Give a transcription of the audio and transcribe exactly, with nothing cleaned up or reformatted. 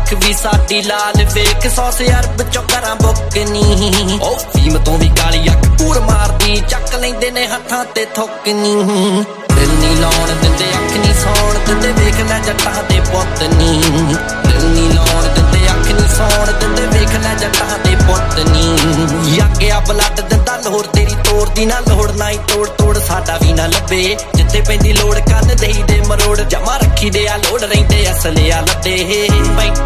ਅੱਖ ਵੀ ਸਾਡੀ ਲਾਲ ਵੇਖ ਸੌ ਅਰਬ ਚੋਂ ਕਰਾਂ ਬੁੱਕ ਨੀ ਉਹ ਫੀਮ ਤੋਂ ਵੀ ਕਾਲੀ ਅੱਖ ਕੂਰ ਮਾਰਦੀ ਚੱਕ ਲੈਂਦੇ ਨੇ ਹੱਥਾਂ ਤੇ ਥੁੱਕ ਨੀ ਦਿਲ ਨੀ ਲਾਉਣ ਦਿੰਦੇ ਅੱਖ ਨੀ ਸੌਣ ਦਿੰਦੇ ਵੇਖ ਲੈ ਜੱਟਾਂ ਦੇ ਪੁੱਤ ਨੀ ਦਿਲ ਨੀ ਲਾਉਣ ਦਿੰਦੇ ਅੱਖ ਨੀ ਸੌਣ ਦਿੰਦੇ ਵੇਖ ਲੈ ਜੱਟਾਂ ਦੇ ਪੁੱਤ ਨੀ ਯਾਗਿਆ ਬਲੱਡ ਦਿੰਦਾ ਲੋੜ ਤੇਰੀ ਤੋੜਦੀ ਨਾ ਲੋੜ ਨਾ ਹੀ ਤੋੜ ਤੋੜ ਸਾਡਾ ਵੀ ਨਾ ਲੱਭੇ ਜਿੱਥੇ ਪੈਂਦੀ ਲੋੜ ਕੰਨ ਦੇਈ ਦੇ ਮਰੋੜ ਜਮਾ ਰੱਖੀ ਦੇ ਆ ਲੋੜ ਰਹਿੰਦੇ ਅਸਲੇ ਆ ਲੱਦੇ